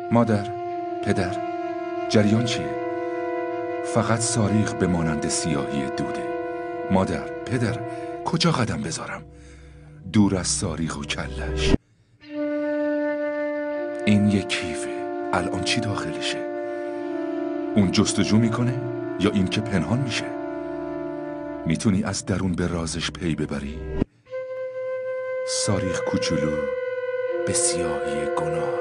مادر، پدر، جریان چیه؟ فقط صاریخ به مانند سیاهی دوده. مادر، پدر، کجا قدم بذارم؟ دور از صاریخ و کلش. این یه کیفه، الان چی داخلشه؟ اون جستجو میکنه یا این که پنهان میشه؟ میتونی از درون به رازش پی ببری؟ صاریخ کوچولو به سیاهی گناه.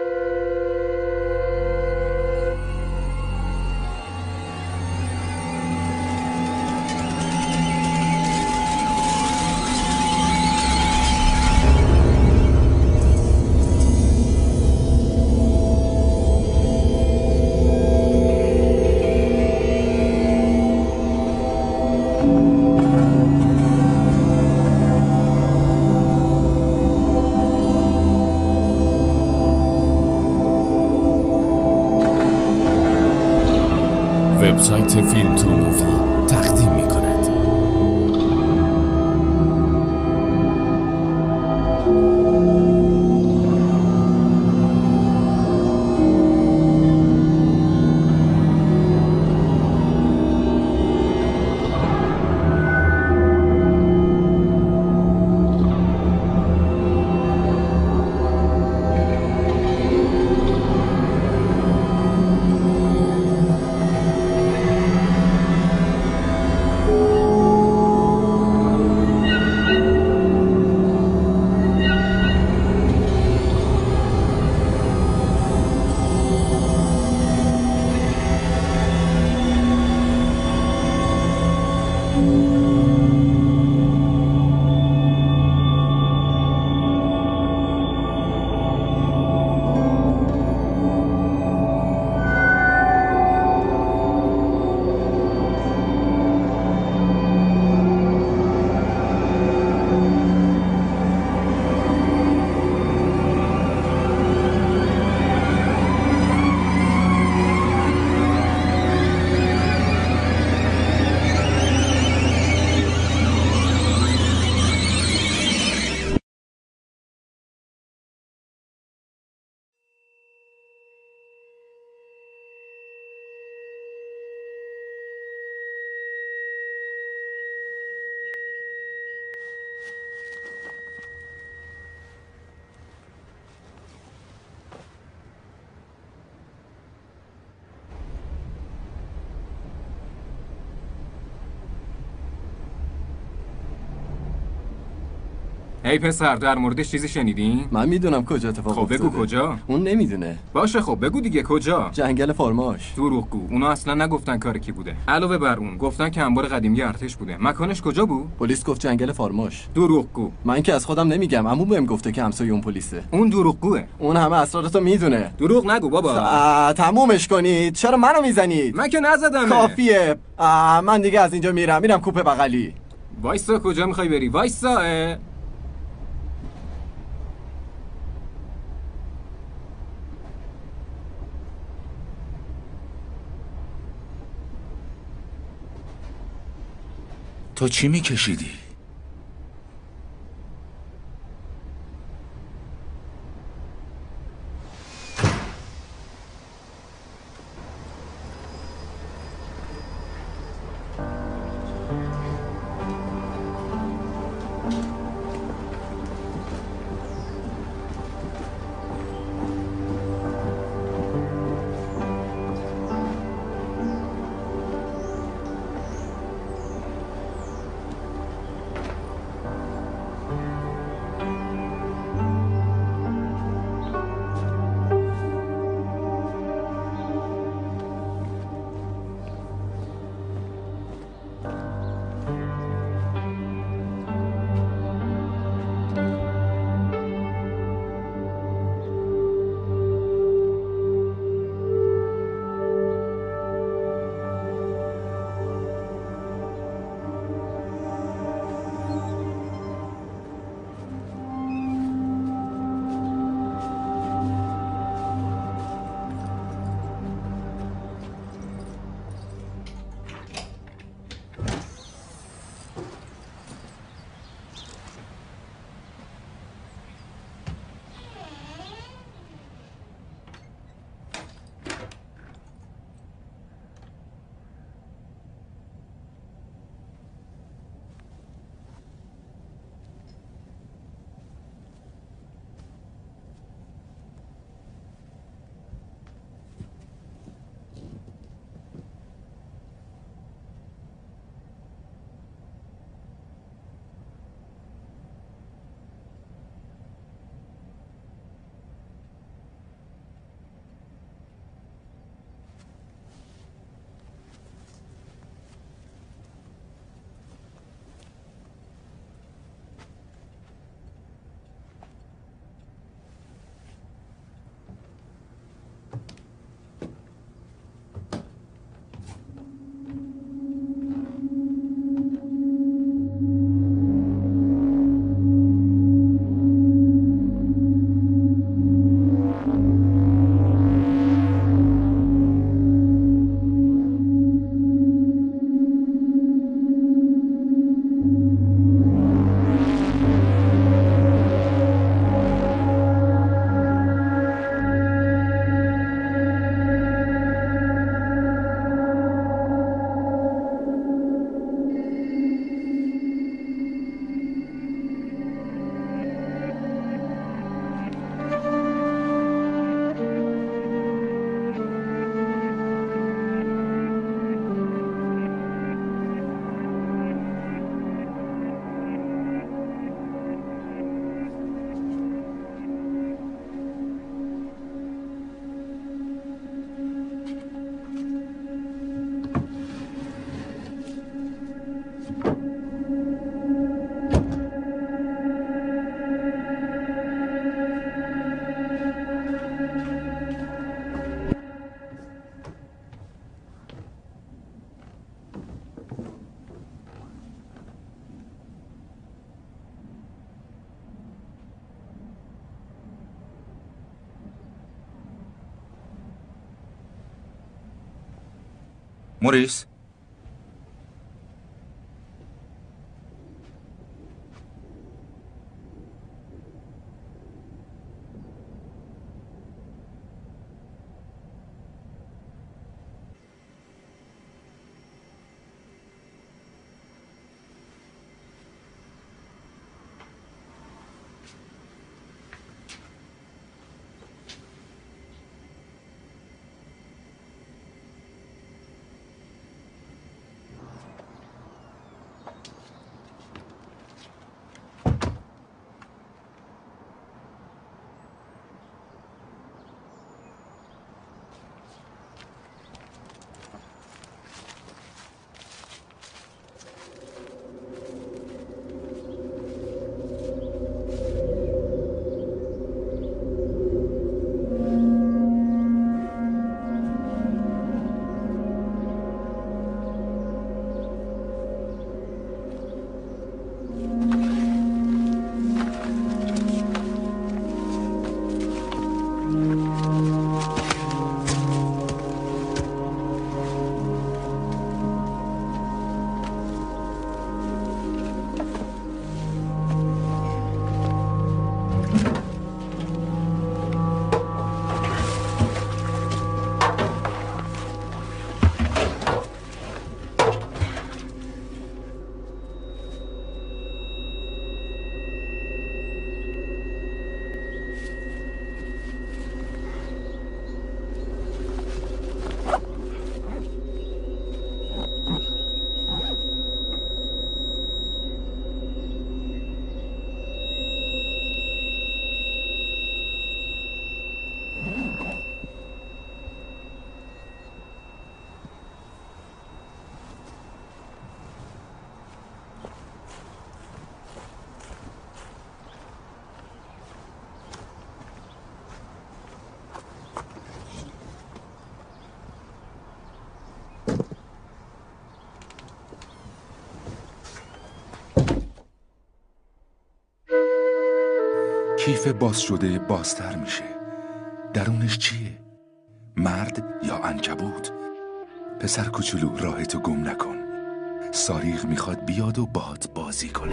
وبسایت فیلم تو مووی تقدیم می‌کند. هی پسر، در موردش چیزی شنیدین؟ من میدونم کجا اتفاق افتاده. خب بگو کجا؟ اون نمیدونه. باشه خب بگو دیگه کجا؟ جنگل فارماش. دروغگو، اونا اصلا نگفتن کار کی بوده. علاوه بر اون گفتن که انبار قدیمی ارتش بوده. مکانش کجا بود؟ پلیس گفت جنگل فارماش. دروغگو. من که از خودم نمیگم، عمو بهم گفته که همسایه اون پلیسه. اون دروغگوه. اون همه اسرارتو میدونه. دروغ نگو بابا. تمومش کنید. چرا منو میزنید؟ من که نزدم. کافیه. من دیگه از اینجا میرم کوپه بغلی. وایسا، کجا میخوای بری؟ وایسا. تو چی میکشیدی؟ موریس؟ کیف باز شده بازتر میشه. درونش چیه؟ مرد یا عنکبوت؟ پسر کوچولو راهتو گم نکن. صاریغ میخواد بیاد و باهات بازی کنه.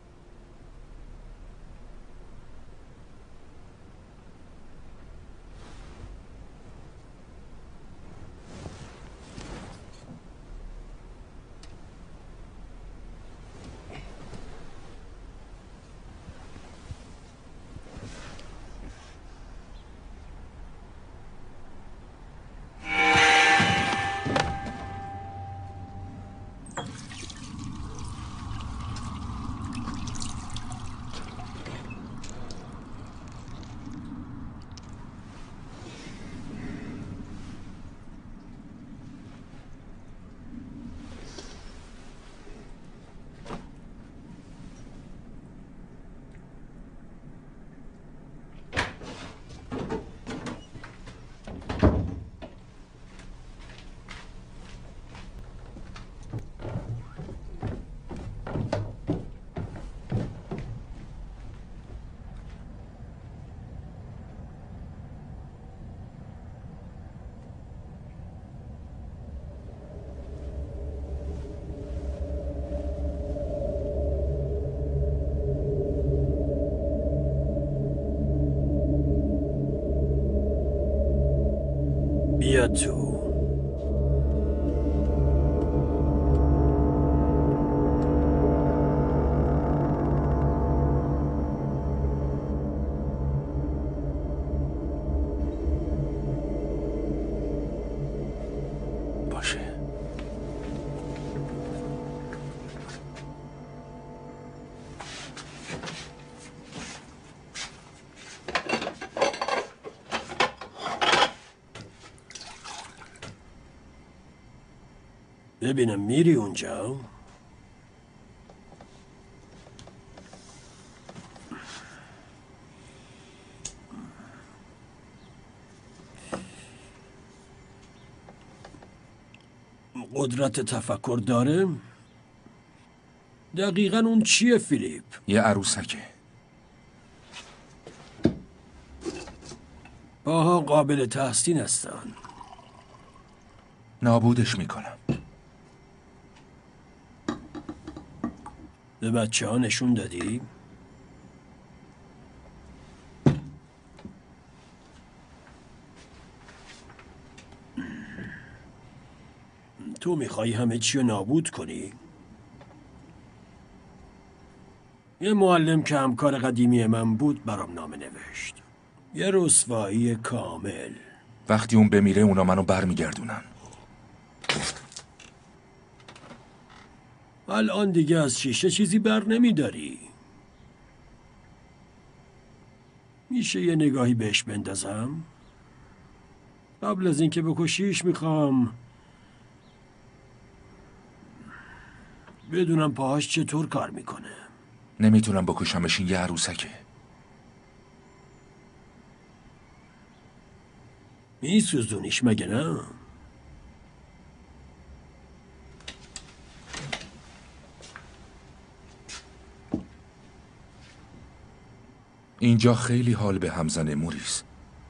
بیا تو. باشه. ببینم میری اونجا؟ قدرت تفکر داره؟ دقیقاً اون چیه فیلیپ؟ یه عروسکه. باها قابل تحسین هستن. نابودش میکنم. به بچه ها نشون دادی؟ تو میخوای همه چی رو نابود کنی؟ یه معلم که همکار قدیمی من بود برام نامه نوشت. یه رسوایی کامل. وقتی اون بمیره اونا منو برمیگردونن. الان دیگه از شیشه چیزی بر نمیداری. میشه یه نگاهی بهش بندازم؟ قبل از اینکه بکشیش میخوام بدونم پاهاش چطور کار میکنه. نمیتونم بکشمش، این یه عروسکه. میسوزونیش مگه نه؟ اینجا خیلی حال به هم زنه موریس.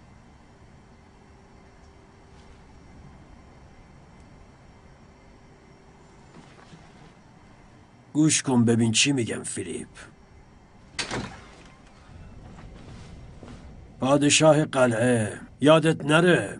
گوش کن ببین چی میگم فیلیپ. پادشاه قلعه یادت نره.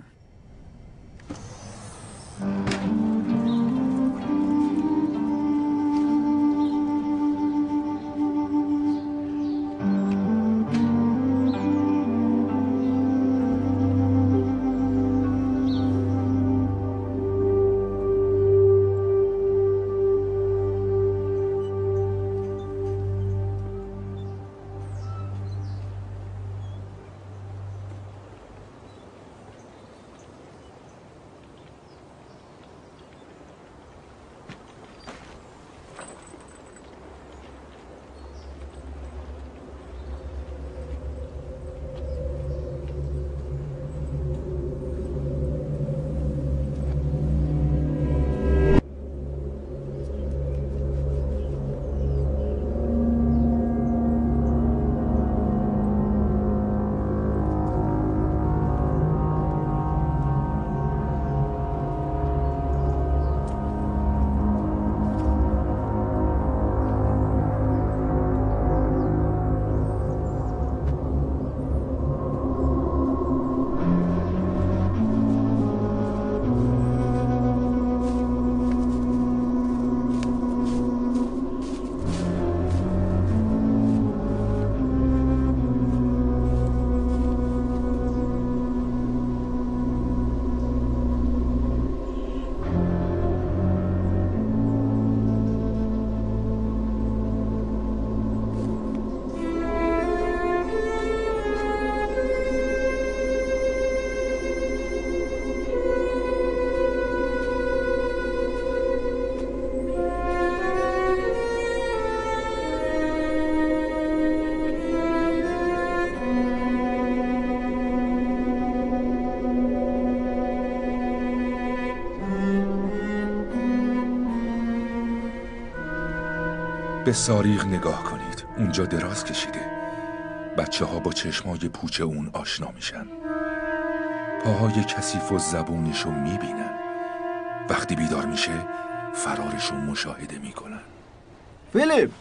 به صاریغ نگاه کنید. اونجا دراز کشیده. بچه ها با چشمای پوچ اون آشنا میشن. پاهای کثیف و زبونشو میبینن. وقتی بیدار میشه فرارشو مشاهده میکنن. فیلیپ،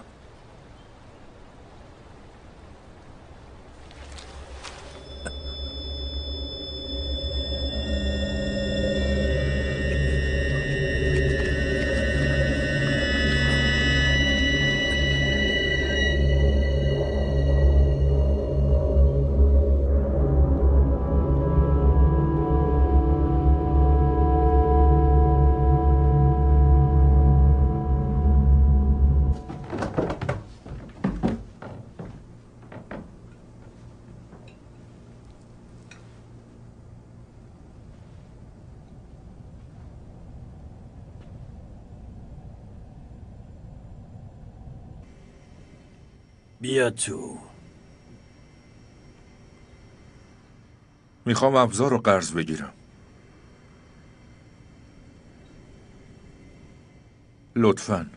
بیا تو. میخوام ابزار رو قرض بگیرم. لطفاً.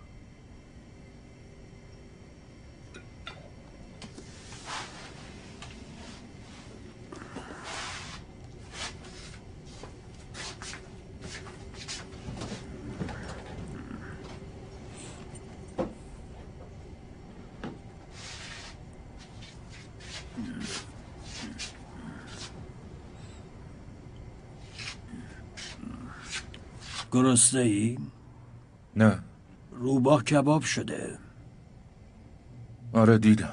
گرسنه ای؟ نه. روباه کباب شده. آره دیدم.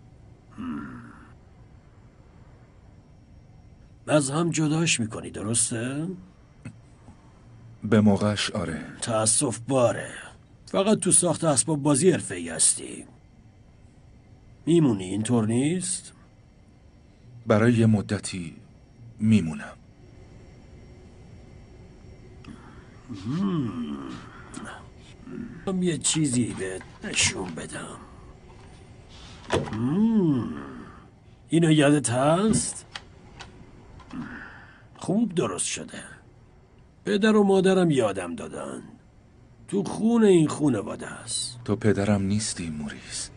از هم جداش میکنی درسته؟ به موقعش آره. تأسف باره. فقط تو ساخت اسباب بازی حرفه‌ای هستی. میمونی اینطور نیست؟ برای یه مدتی میمونم. یه چیزی به نشون بدم. اینو یادت هست؟ خوب درست شده. پدر و مادرم یادم دادن. تو خون این خونواده است. تو پدرم نیستی موریس.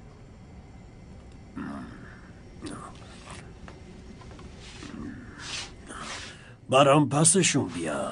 برام پسشون بیار.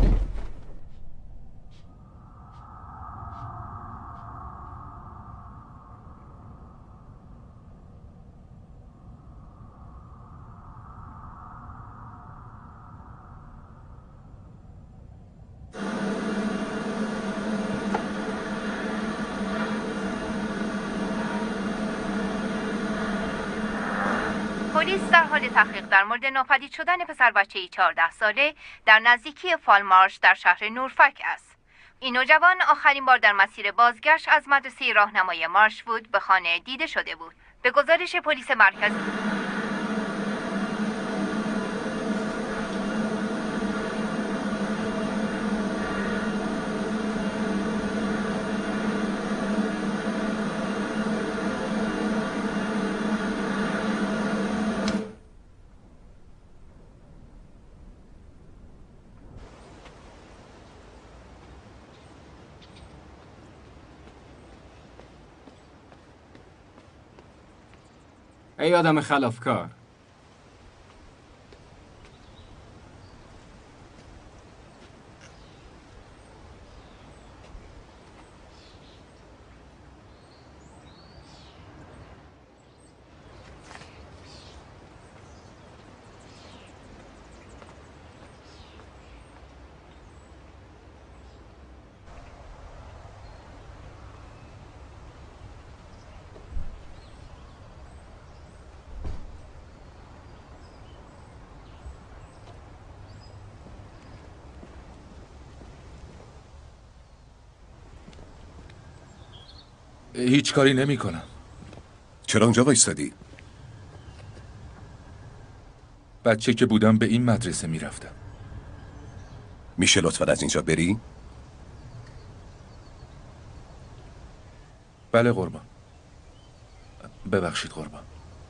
پلیس در حال تحقیق در مورد ناپدید شدن پسر بچه‌ای 14 ساله در نزدیکی فالمارش در شهر نورفک است. این نوجوان آخرین بار در مسیر بازگشت از مدرسه راهنمای مارشوود به خانه دیده شده بود. به گزارش پلیس مرکزی ای آدم خلافکار. هیچ کاری نمی کنم. چرا اونجا وایستادی؟ بچه که بودم به این مدرسه می رفتم. میشه لطفا از اینجا بری؟ بله قربان. ببخشید قربان.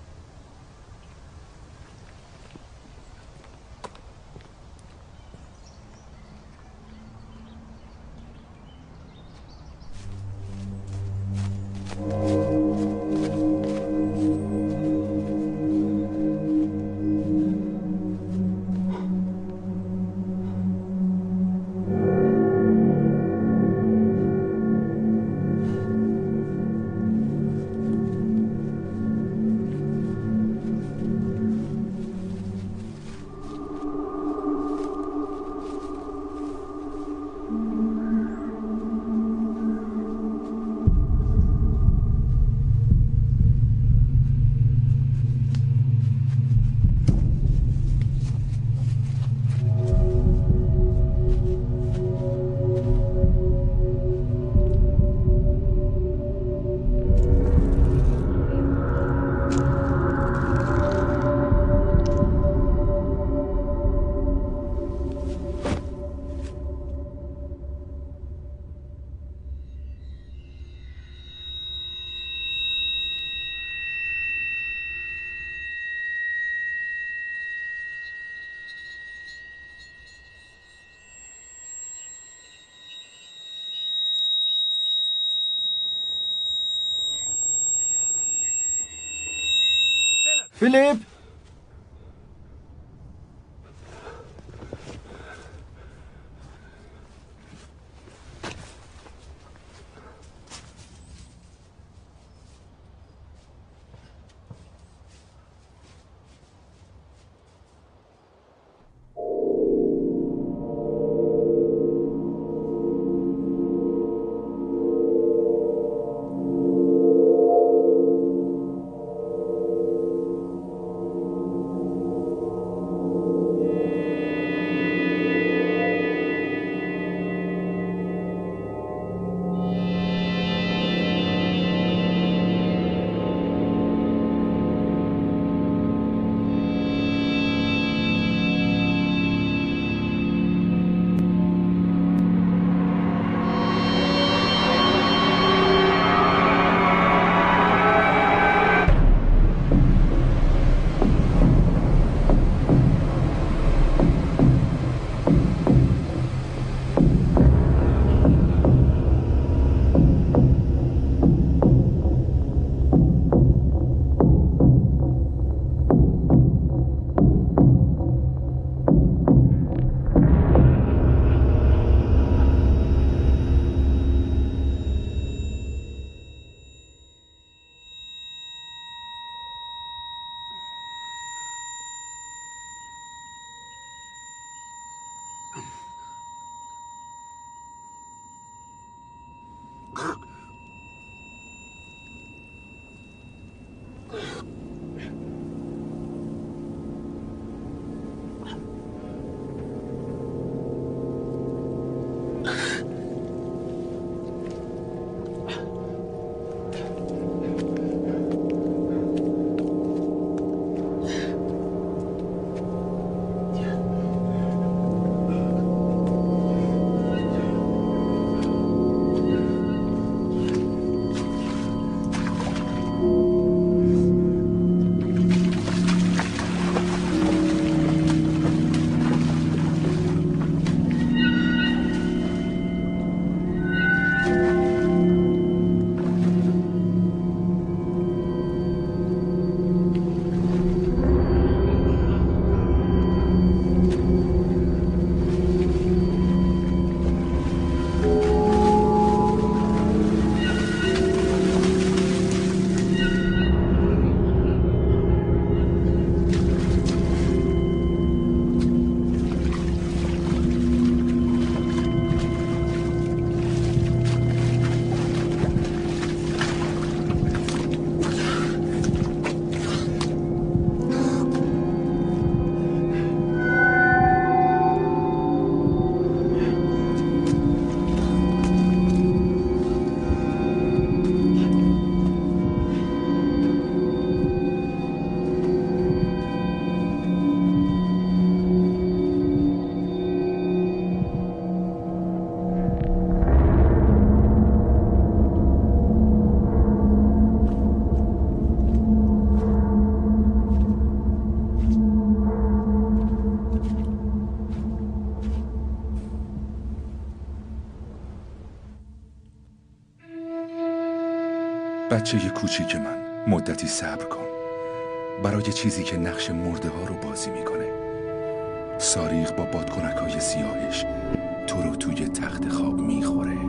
فیلیپ، بچه کوچیک من، مدتی صبر کن. برای چیزی که نقش مرده ها رو بازی میکنه. صاریخ با بادکنک‌های سیاهش تو رو توی تخت خواب میخوره.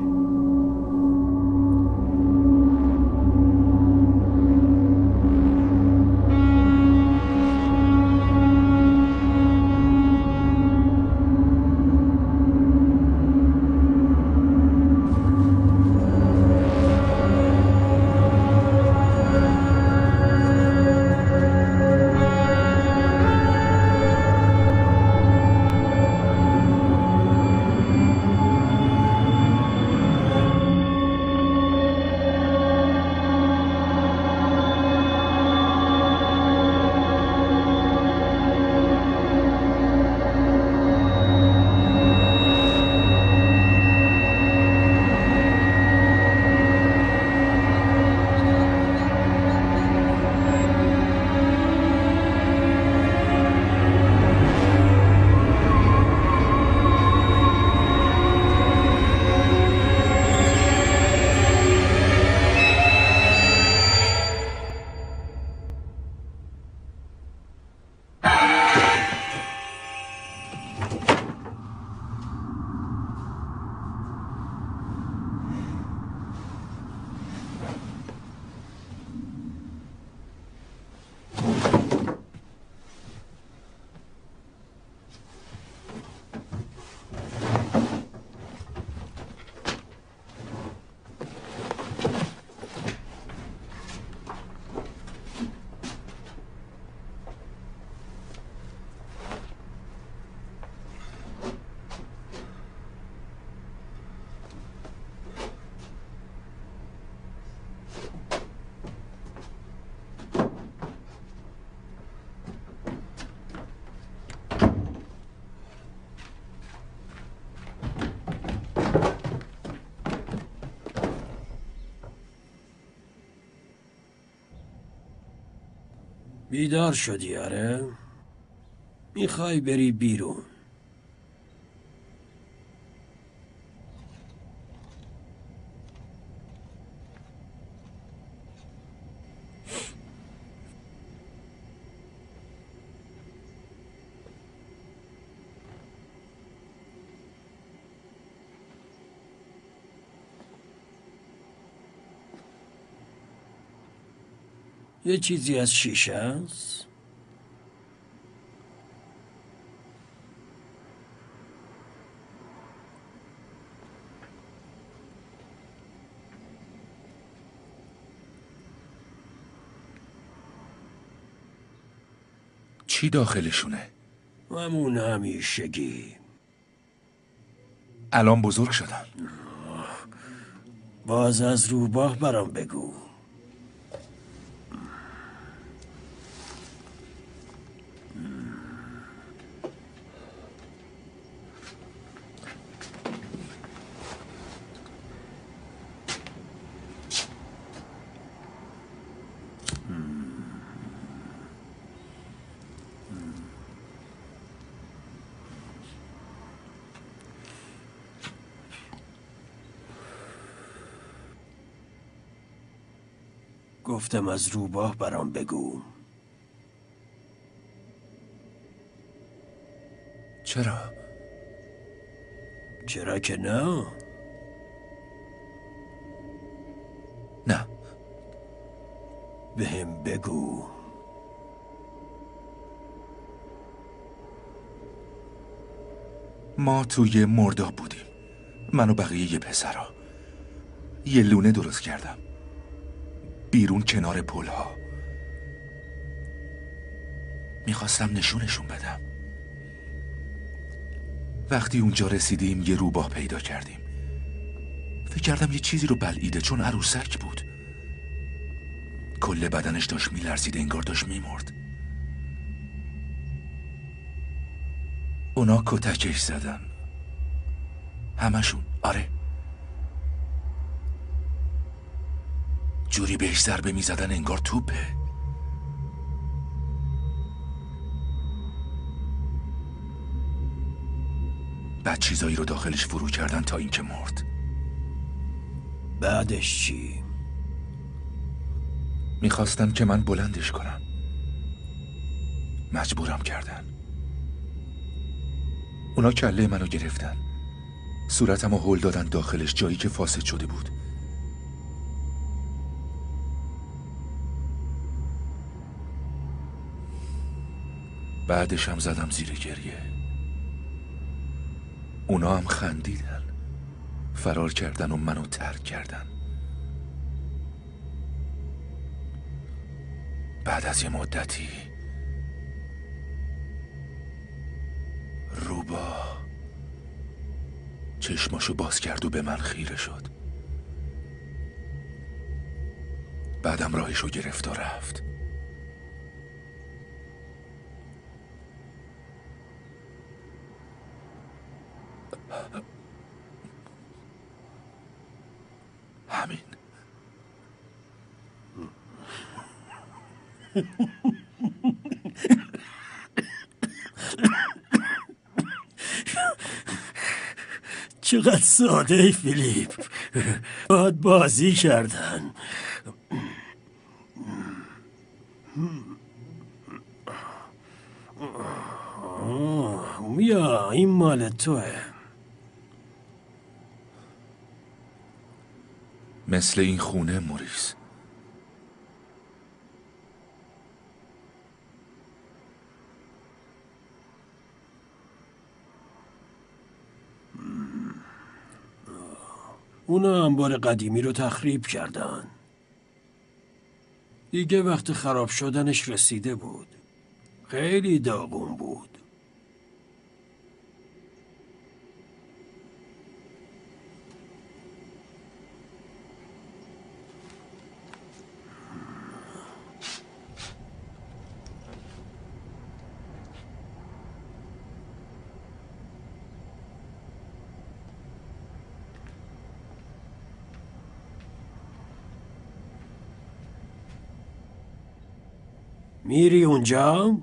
بیدار شدی آره؟ میخوای بری بیرون. یه چیزی از شیشه است؟ چی داخلشونه؟ همون همیشگی. الان بزرگ شدن. باز از روباه برام بگو. گفتم از روباه برام بگو. چرا؟ چرا که نه؟ نه. بهم بگو. ما توی مرداب بودیم، من و بقیه پسرا. یه لونه درست کردم بیرون کنار پلها. میخواستم نشونشون بدم. وقتی اونجا رسیدیم یه روباه پیدا کردیم. فکر کردم یه چیزی رو بلعیده چون عروسک بود. کل بدنش داشت میلرزید، انگار داشت میمرد. اونا کتکش زدن، همشون. آره، جوری بهش ضربه میزدن انگار توپه. بعد چیزایی رو داخلش فرو کردن تا اینکه مرد. بعدش چی؟ میخواستن که من بلندش کنم. مجبورم کردن. اونا کله منو گرفتن. صورتمو هل دادن داخلش، جایی که فاسد شده بود. بعدش هم زدم زیر گریه. اونا هم خندیدن. فرار کردن و منو ترک کردن. بعد از یه مدتی روبا چشماشو باز کرد و به من خیره شد. بعدم راهشو گرفت و رفت. همین. چقدر ساده ای فیلیپ. باید بازی کردن. یا این مال توه. مثل این خونه موریس. اونا انبار قدیمی رو تخریب کردن. دیگه وقت خراب شدنش رسیده بود. خیلی داغون بود. میری اونجا؟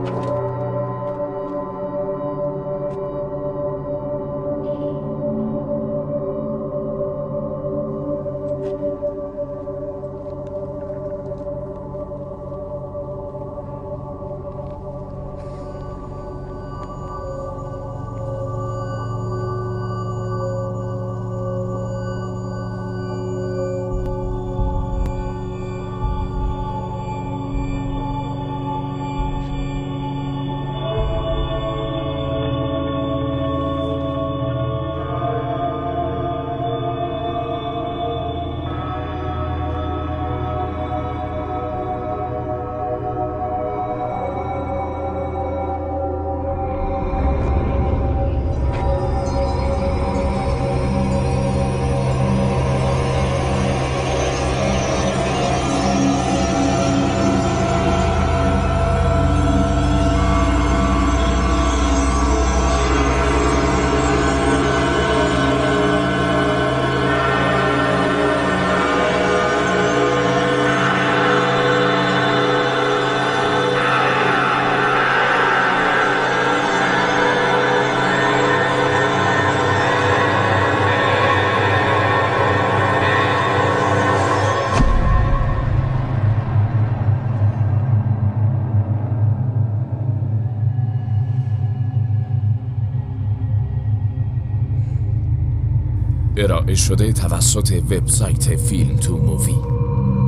ارائه شده توسط وبسایت فیلم تو مووی.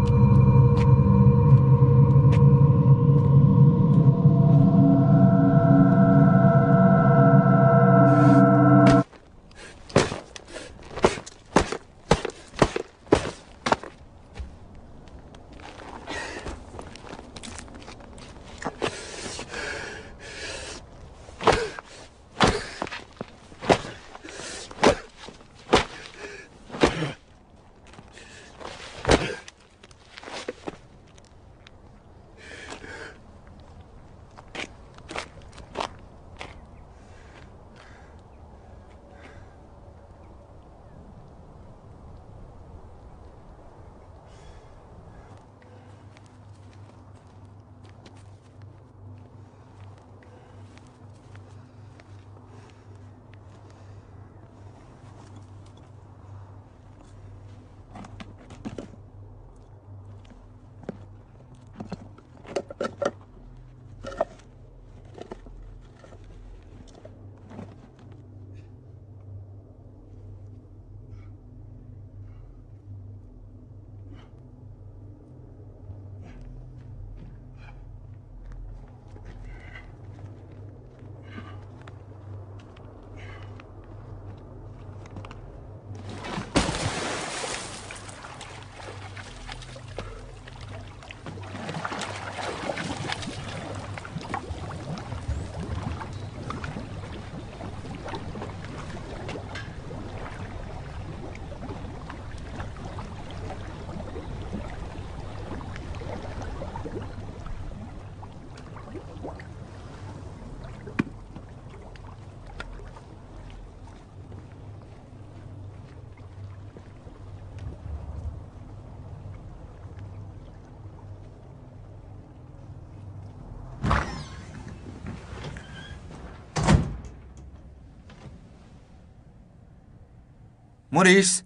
موریس،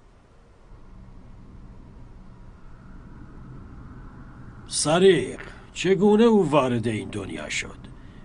صریق، چگونه او وارد این دنیا شد؟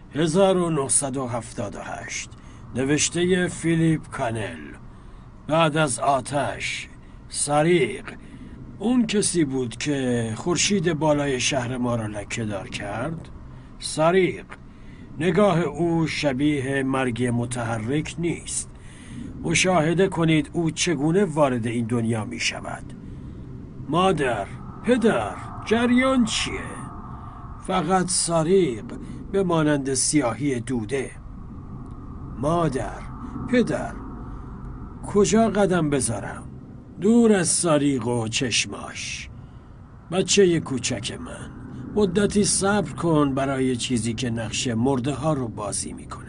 1978 نوشته فیلیپ کانل. بعد از آتش، صریغ. اون کسی بود که خورشید بالای شهر ما را لکه‌دار کرد. صریغ. نگاه او شبیه مرگ متحرک نیست. مشاهده کنید او چگونه وارد این دنیا می شود. مادر، پدر، جریان چیه؟ فقط صریغ به مانند سیاهی دوده. مادر، پدر، کجا قدم بذارم؟ دور از صریغ و چشماش. بچه کوچک من، مدتی صبر کن برای چیزی که نقش مرده ها رو بازی میکنه.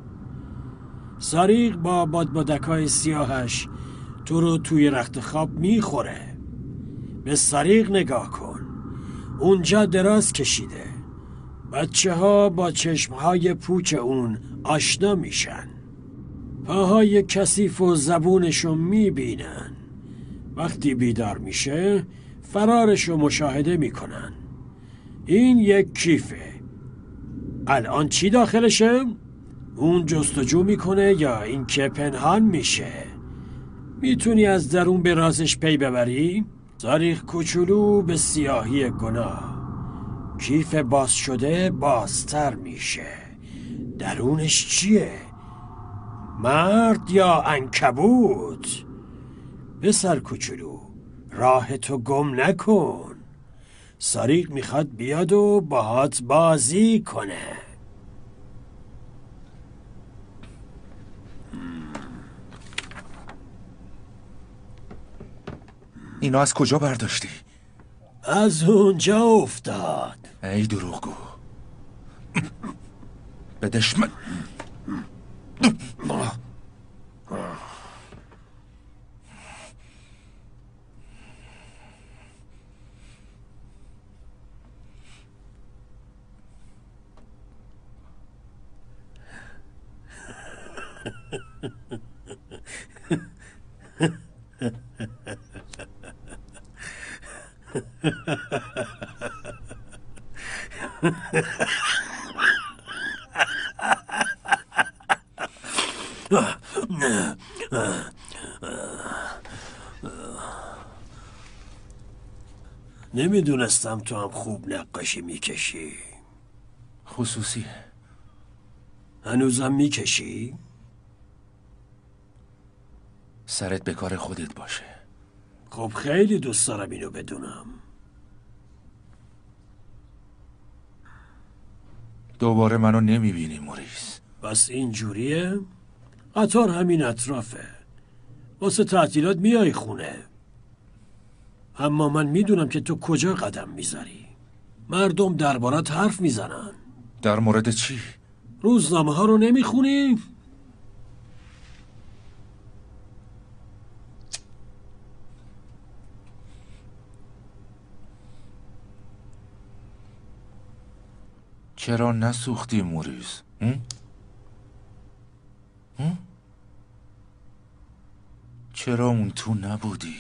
صریغ با بادبادکای سیاهش تو رو توی رخت خواب میخوره. به صریغ نگاه کن، اونجا دراز کشیده. بچه ها با چشمهای پوچ اون آشنا میشن. پاهای کثیف و زبونشو میبینن. وقتی بیدار میشه فرارشو مشاهده میکنن. این یک کیفه. الان چی داخلشه؟ اون جستجو میکنه یا این که پنهان میشه؟ میتونی از درون به رازش پی ببری؟ صریغ کوچولو به سیاهی گناه. کیف باز شده بازتر میشه. درونش چیه؟ مرد یا عنکبوت؟ پسر کوچولو، راه تو گم نکن. صریغ میخواد بیاد و باهات بازی کنه. اینا از کجا برداشتی؟ از اونجا افتاد. ای دروغگو. به دشمن. نمیدونستم تو هم خوب نقاشی میکشی. خصوصی. هنوزم میکشی؟ سرت به کار خودت باشه. خب خیلی دوست دارم اینو بدونم. دوباره منو نمیبینی موریس. بس اینجوریه؟ قطار همین اطرافه. واسه تعطیلات میای خونه. اما من میدونم که تو کجا قدم میذاری. مردم دربارت حرف میزنن. در مورد چی؟ روزنامه ها رو نمیخونی؟ چرا نسوختی موریس؟ چرا اون تو نبودی؟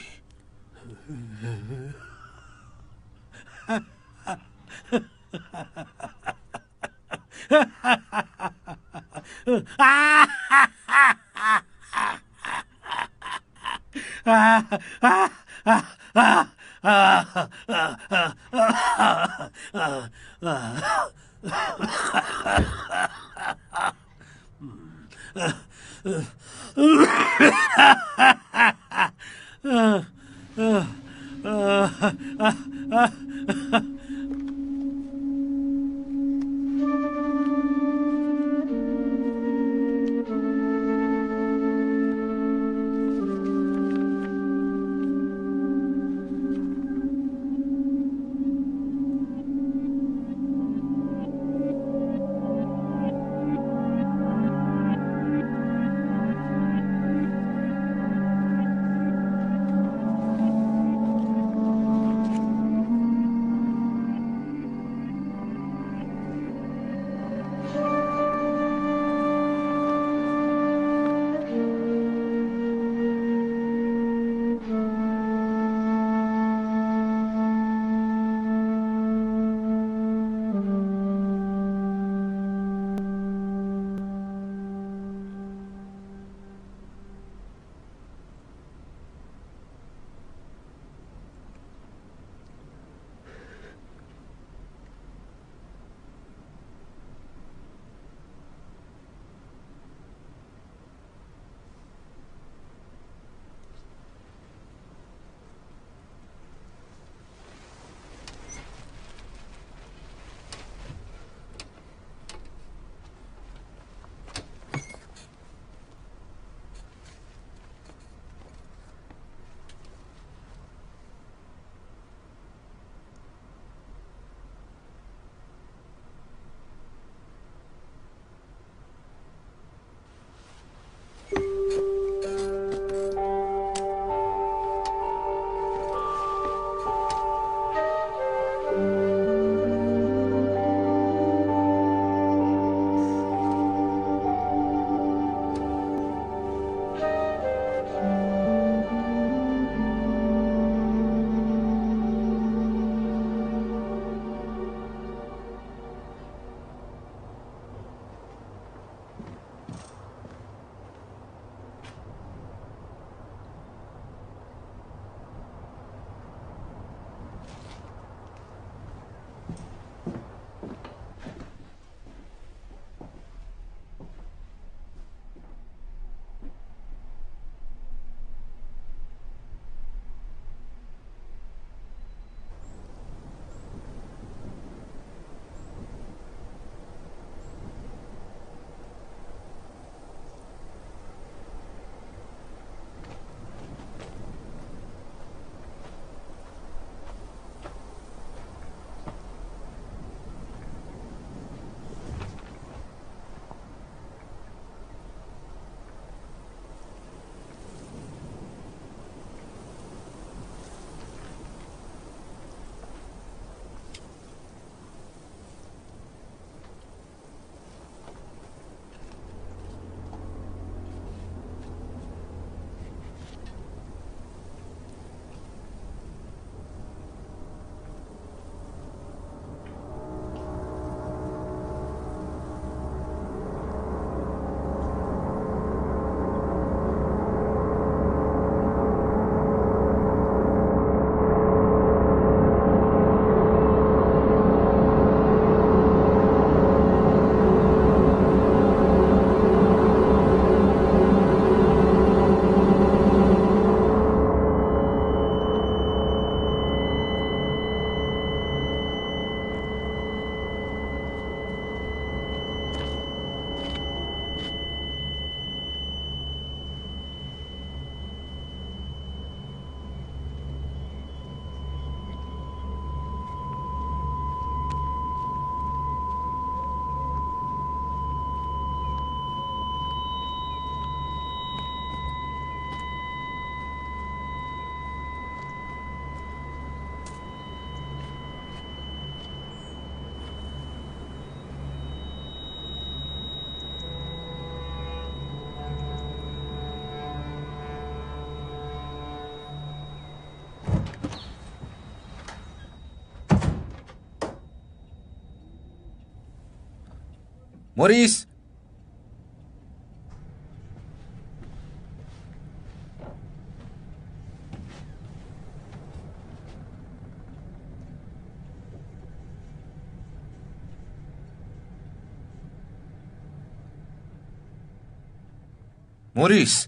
موریس. موریس.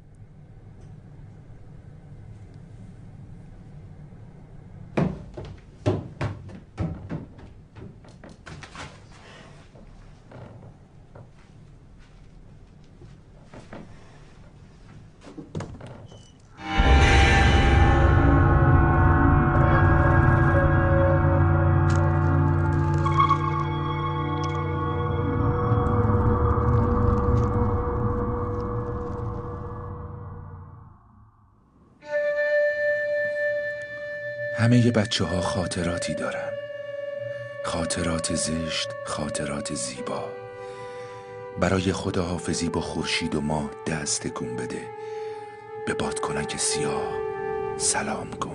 همه بچه ها خاطراتی دارن، خاطرات زشت، خاطرات زیبا. برای خداحافظی با خورشید و ماه دست تکون بده، به بادکنک سیاه سلام کن.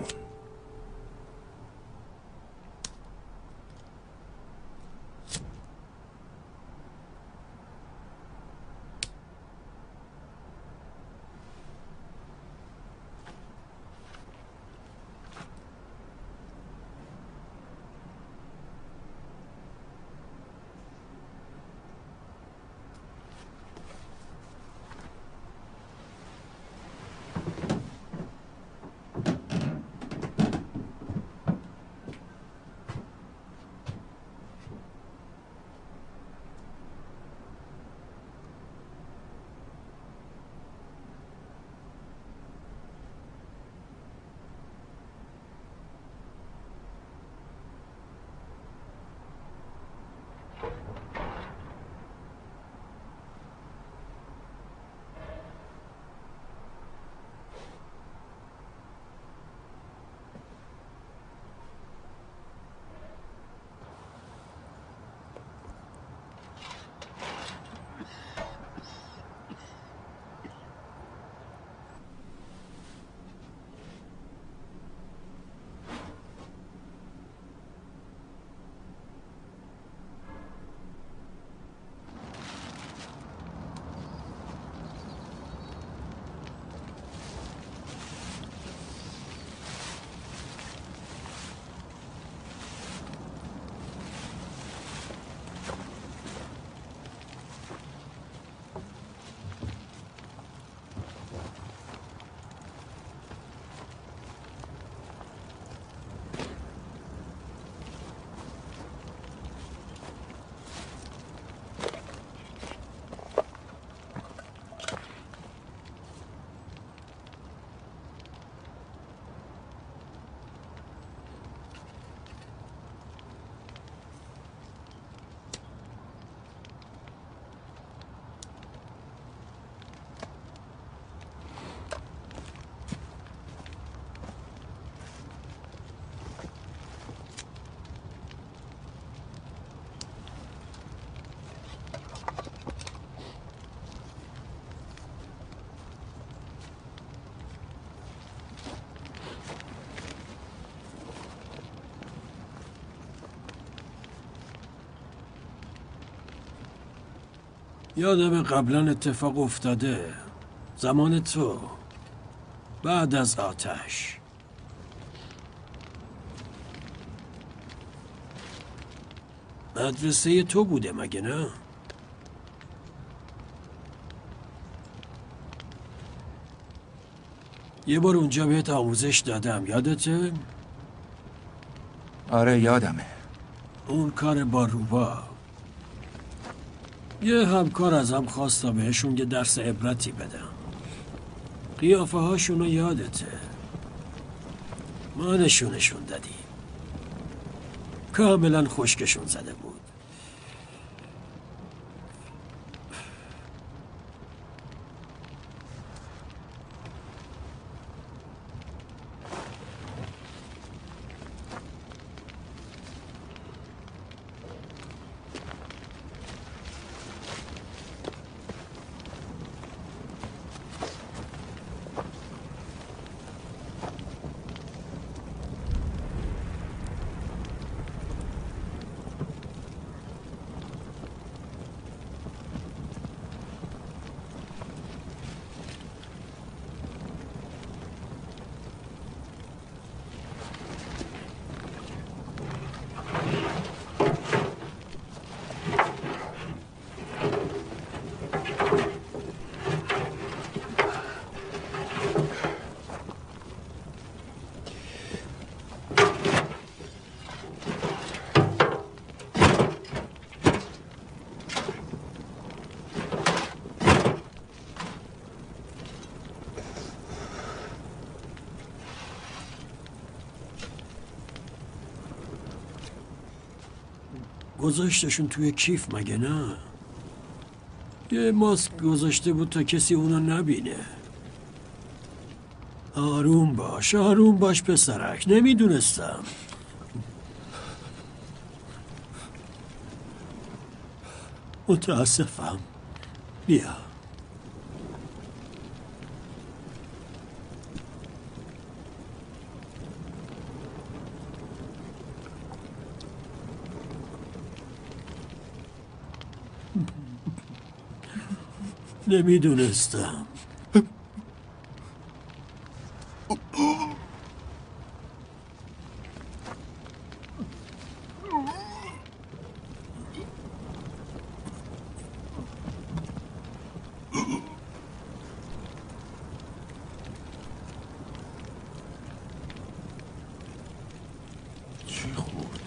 یادم قبلا اتفاق افتاده. زمان تو، بعد از آتش. مدرسه تو بوده مگه نه؟ یه بار اونجا بهت آموزش دادم، یادته؟ آره یادمه. اون کار با روبا. یه همکار ازم خواست تا بهشون یه درس عبرتی بدم. قیافه هاشونو یادته؟ ما نشونشون دادیم. کاملا خشکشون زده بود. گذاشتشون توی کیف مگه نه؟ یه ماسک گذاشته بود تا کسی اونو نبینه. آروم باش پسرک. نمیدونستم. متاسفم. بیا. نمیدونستم. چی خورد؟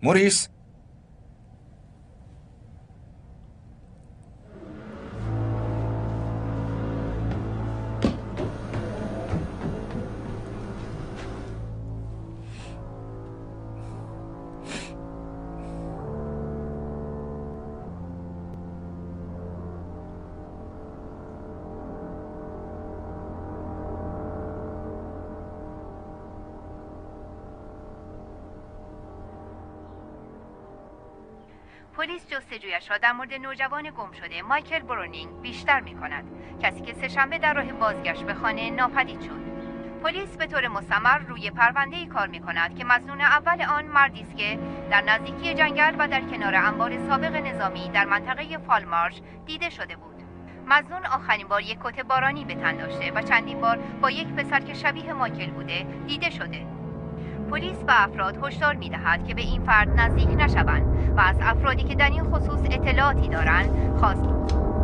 موریس. پلیس جستجویش را در مورد نوجوان گم شده مایکل برونینگ بیشتر می کند. کسی که سه‌شنبه در راه بازگشت به خانه ناپدید شد. پلیس به طور مستمر روی پرونده‌ای کار می کند که مظنون اول آن مردی است که در نزدیکی جنگل و در کنار انبار سابق نظامی در منطقه فالمارش دیده شده بود. مظنون آخرین بار یک کت بارانی به تن داشته و چندین بار با یک پسر که شبیه مایکل بوده دیده شده. پلیس به افراد هشدار می‌دهد که به این فرد نزدیک نشوند و از افرادی که در این خصوص اطلاعاتی دارند خواست.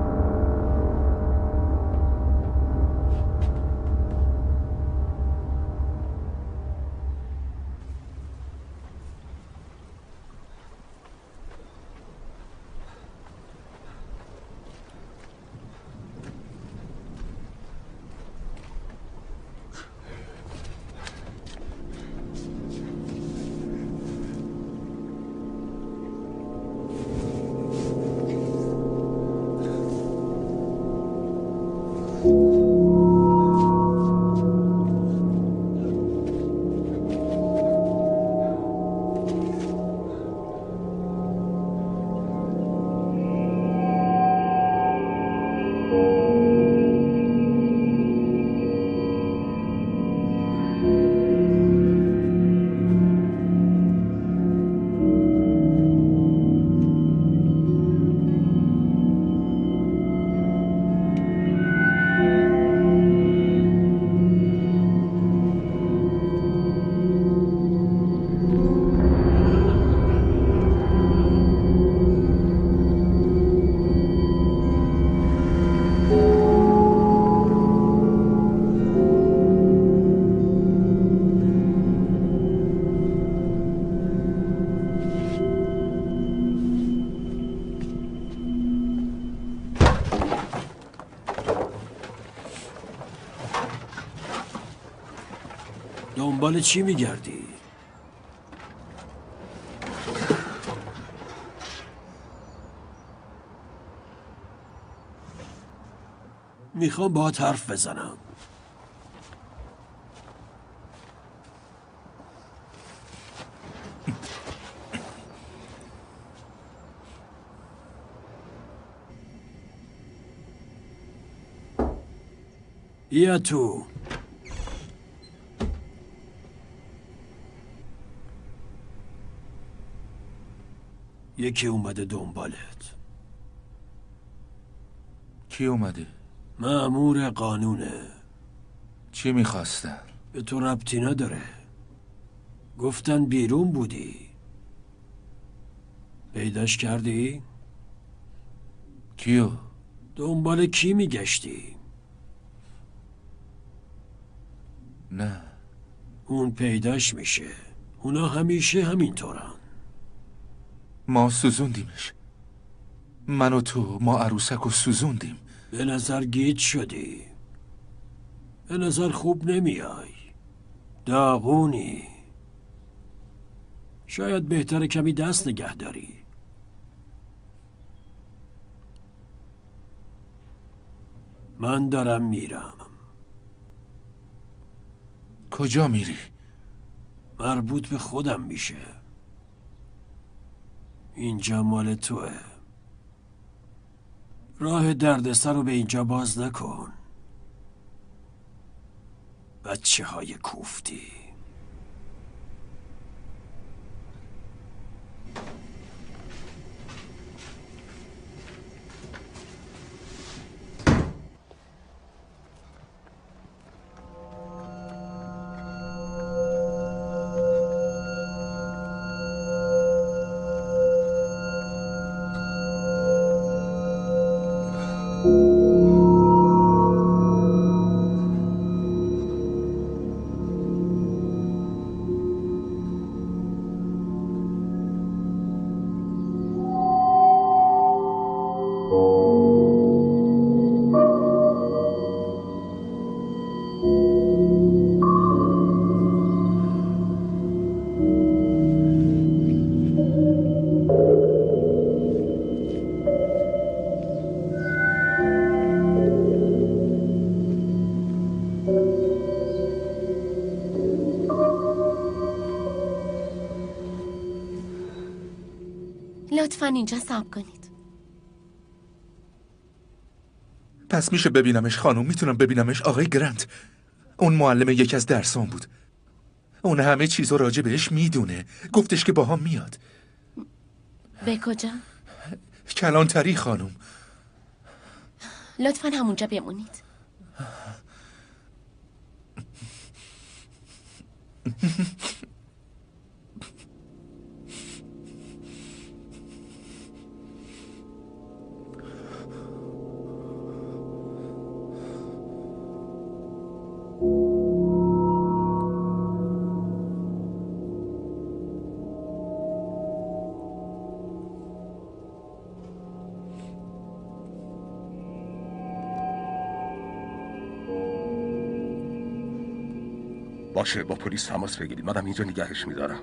دنبال چی میگردی؟ میخوام باهات حرف بزنم. بیا تو. یکی اومده دنبالت. کی اومده؟ مأمور قانونه. چی میخواستن؟ به تو ربطی نداره. گفتن بیرون بودی. پیداش کردی؟ کیو؟ دنبال کی میگشتی؟ نه. اون پیداش میشه. اونا همیشه همینطورن. ما سوزوندیمش. من و تو ما عروسک رو سوزوندیم. به نظر گیج شدی. به نظر خوب نمیای. داغونی. شاید بهتره کمی دست نگه داری. من دارم میرم. کجا میری؟ مربوط به خودم میشه. اینجا مال توه. راه دردسر رو به اینجا باز نکن. بچه های کوفتی. لطفاً اینجا صبر کنید. پس میشه ببینمش خانم؟ میتونم ببینمش آقای گرنت؟ اون معلم یکی از درسام بود. اون همه چیزو راجع بهش میدونه. گفتش که باهام میاد. به کجا؟ کلانتری خانم. لطفاً همونجا بمونید. باشه، با پلیس تماس بگیرید. منم اینجا نگهش میدارم.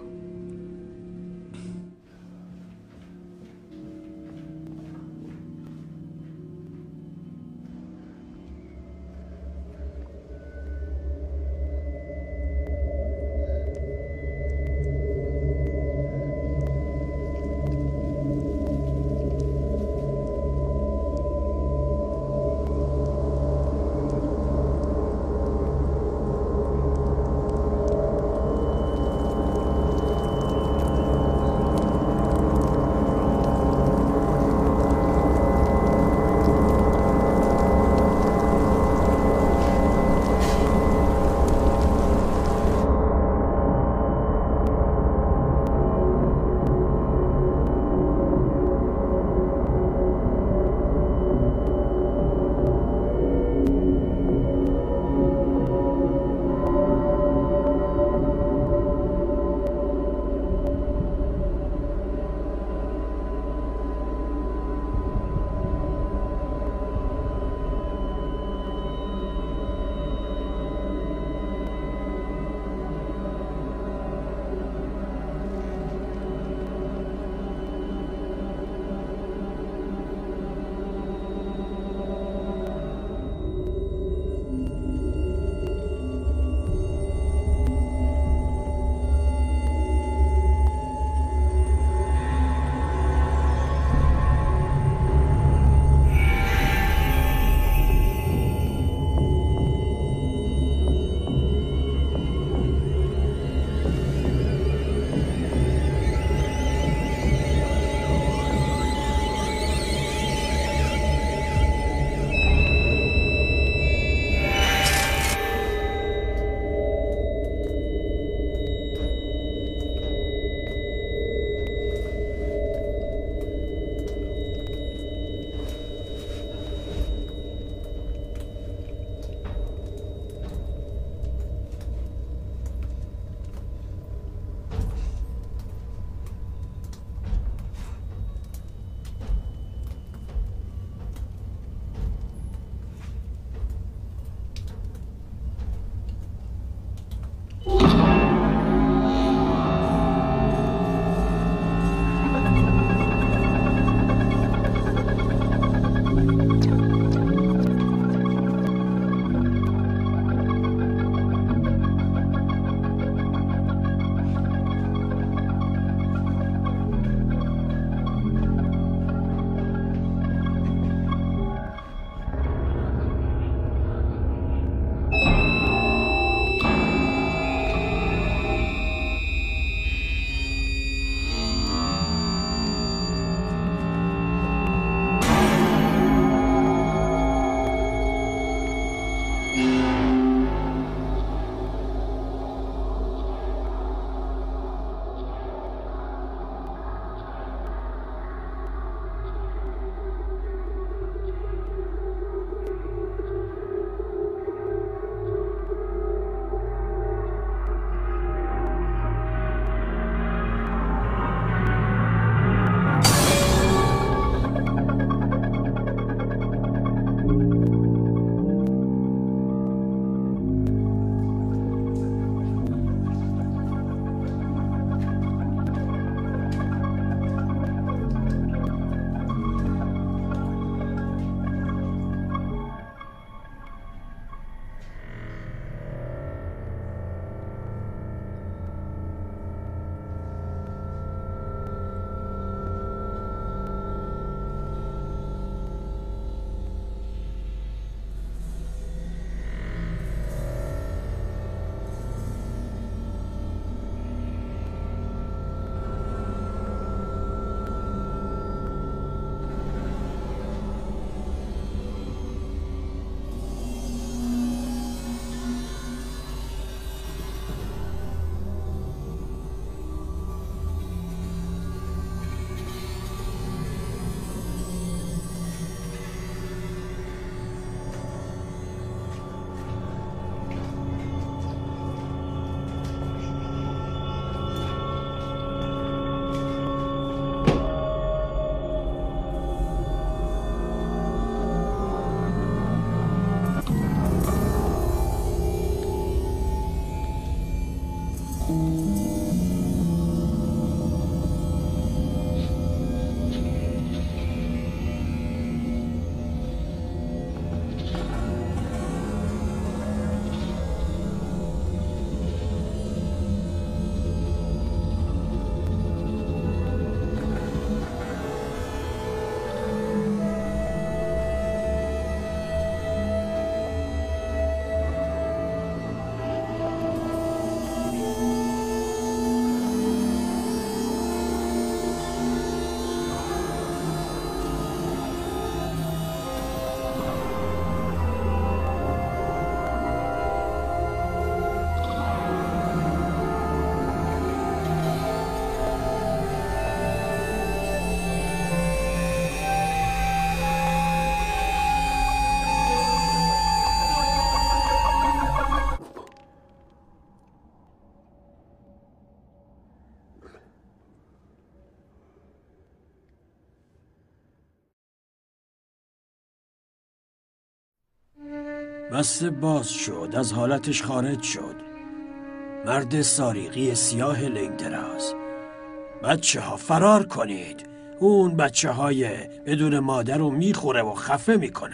بسته باز شد، از حالتش خارج شد. مرد ساریقی سیاه لنگدراز. بچه ها فرار کنید. اون بچه های بدون مادر رو میخوره و خفه میکنه.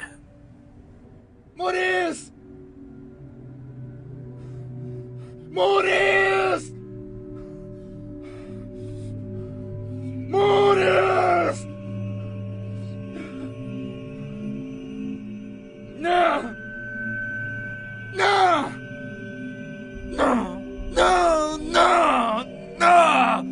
موریس! موریس! موریس! نه! نه! نه! نه! نه! نه!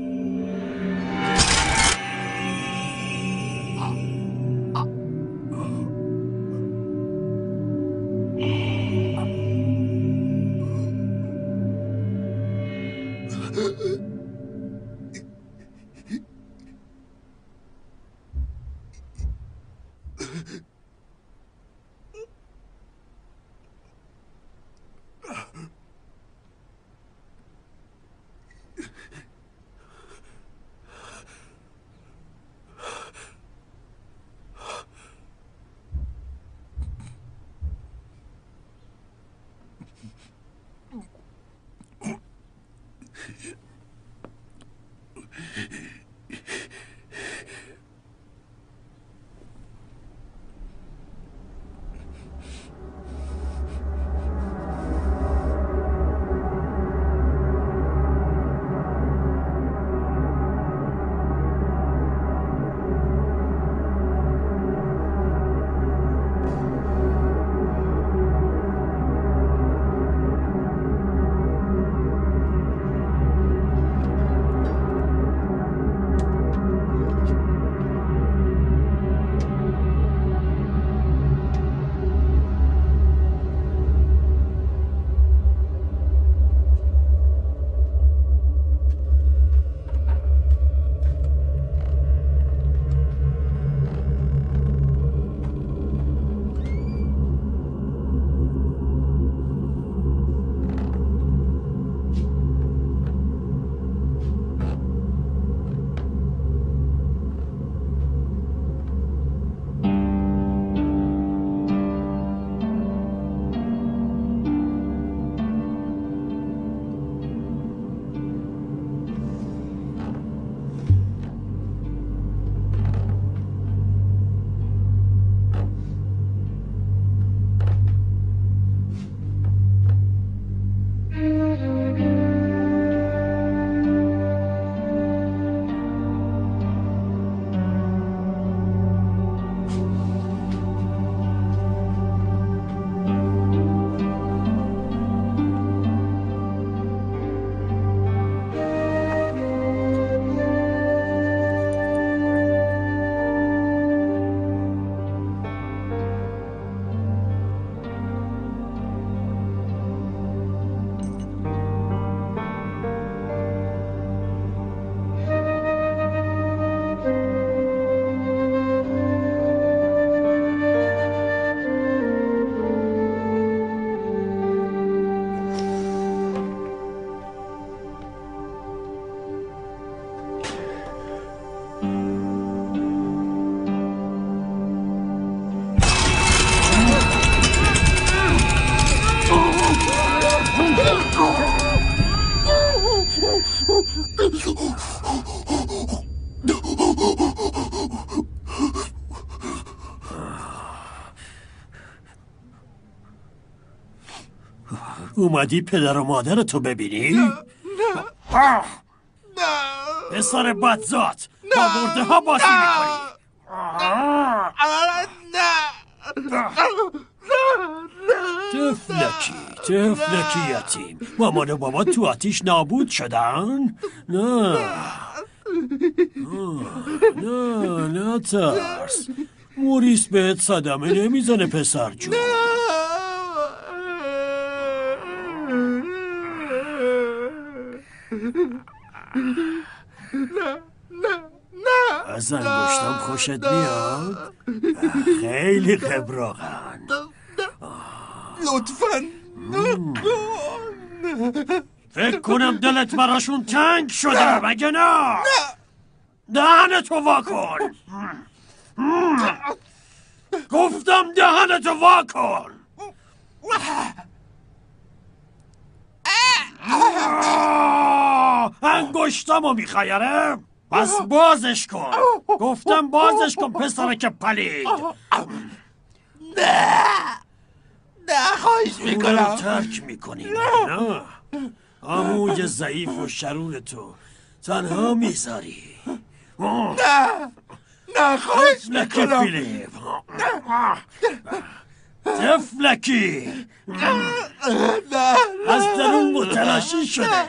اومدی پدر و مادر تو ببینی؟ نه پسر بدزاد با مرده ها بازی میکنی. تفلکی یتیم. مامان و بابا تو آتیش نابود شدن؟ نه ترس. موریس بهت صدمه نمیزنه پسر جون. از انگشتم خوشت میاد؟ خیلی قبراقن. لطفاً فکر کنم دلت براشون تنگ شده مگه نه؟ دهنتو واکن. گفتم دهنتو واکن. انگشتامو میخوایرم؟ پس بازش کن. گفتم بازش کن پسرک پلید. نه خواهش میکنم. اونو ترک میکنی نه؟ عموی ضعیف و شرور تو تنها میذاری. نه خواهش تفلکی میکنم. فیلیپ، تفلکی از درون متلاشی شده.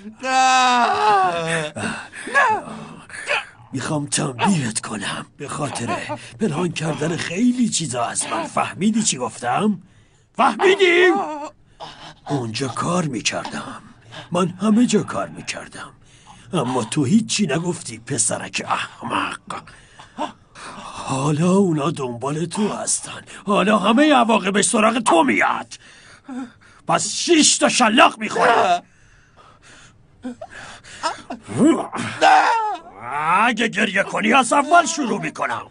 میخوام تنبیهت کنم به خاطر پنهان کردن خیلی چیزا از من. فهمیدی چی گفتم؟ فهمیدی؟ اونجا کار میکردم، من همه جا کار میکردم، اما تو هیچی نگفتی پسرک احمق. حالا اونا دنبال تو هستن، حالا همه عواقبش سراغ تو میاد. پس 6 تا شلاق میخورم. اگه گریه کنی از اول شروع میکنم.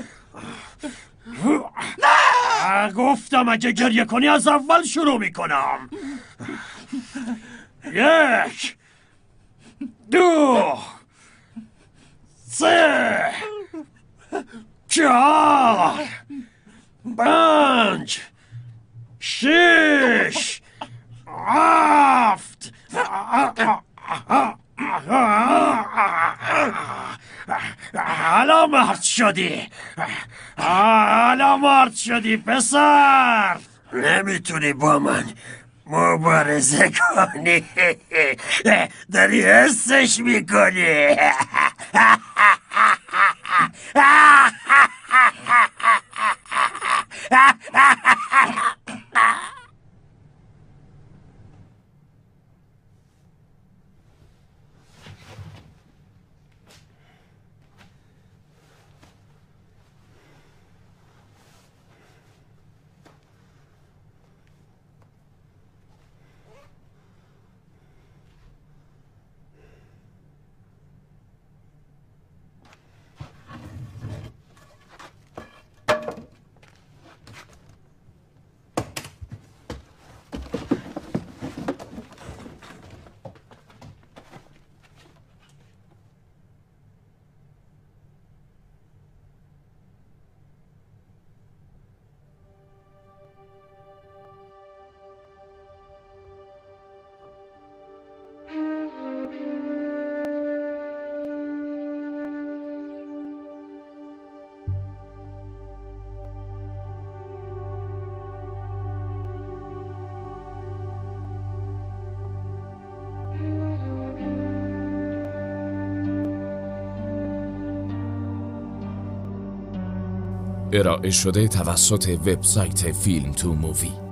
گفتم اگه گریه کنی از اول شروع میکنم. 1 2 3 4 5 6 7 حالا مرد شدی. حالا مرد شدی پسر. نمیتونی با من مبارزه کنی. داری حسش میکنی. ارائه شده توسط وبسایت فیلم تو مووی.